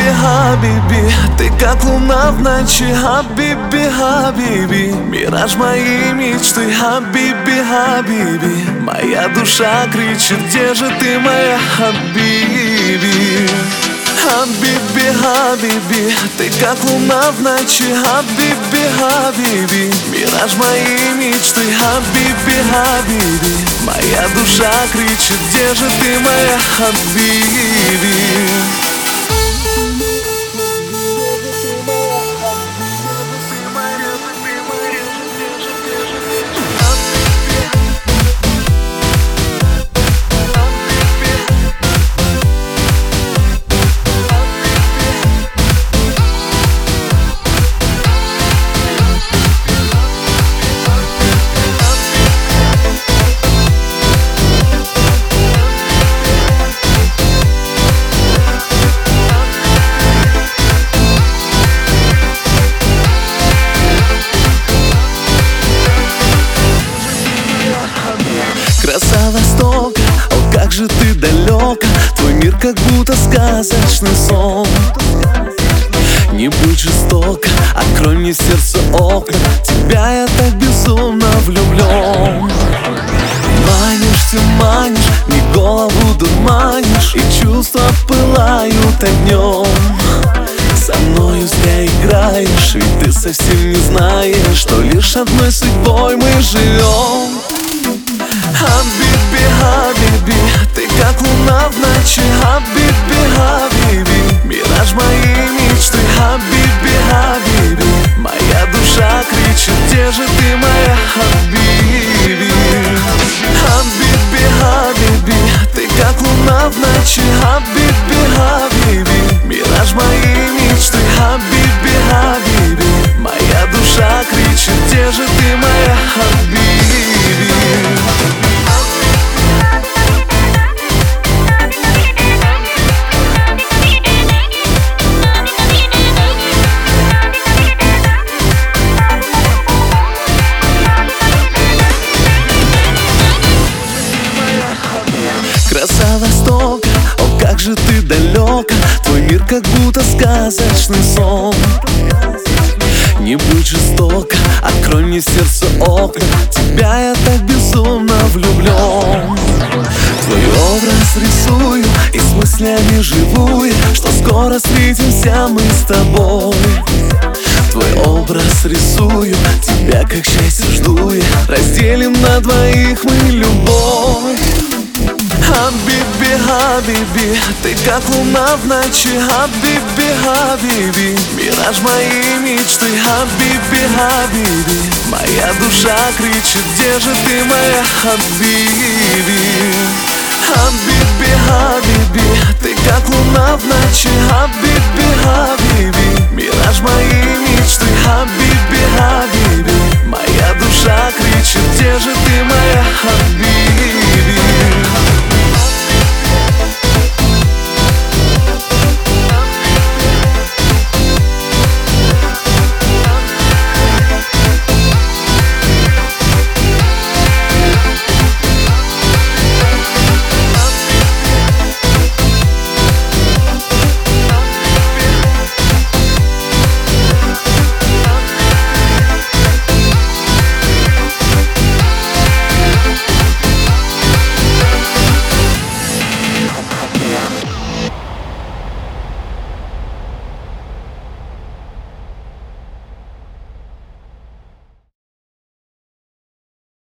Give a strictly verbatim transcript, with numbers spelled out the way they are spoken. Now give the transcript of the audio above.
Хабиби, ты как луна в ночи. Хабиби, Хабиби, мираж моей мечты. Хабиби, Хабиби, моя душа кричит: где же ты, моя Хабиби? Хабиби, Хабиби, ты как луна в ночи. Хабиби, Хабиби, мираж моей мечты. Хабиби, Хабиби, моя душа кричит: где же ты, моя Хабиби? Краса Востока, о, как же ты далека. Твой мир как будто сказочный сон. Не будь жестока, открой мне сердце окна. Тебя я так безумно влюблен. Манишь, ты манишь, мне голову дурманишь, и чувства пылают огнем. Со мною зря играешь, ведь ты совсем не знаешь, что лишь одной судьбой мы живем. Хабиби, Хабиби, ты как луна в ночи. Хабиби, Хабиби, мираж моей мечты. Хабиби, Хабиби, моя душа кричит: где же ты, моя Хабиби? Хабиби, Хабиби, ты как луна в ночи. Хабиби, Хабиби, мираж моей мечты. Хабиби, Хабиби, моя душа кричит: где же ты, моя Хабиби? Краса Востока, о, как же ты далека. Твой мир как будто сказочный сон. Не будь жестока, открой мне сердце окна. Тебя я так безумно влюблен. Твой образ рисую и с мыслями живу я, что скоро встретимся мы с тобой. Твой образ рисую, тебя как счастье жду я. Разделим на двоих мы любовь. Хабиби, Хабиби, ты как луна в ночи. Хабиби, Хабиби, мираж моей мечты. Хабиби, Хабиби, моя душа кричит: где же ты, моя Хабиби? Хабиби, Хабиби,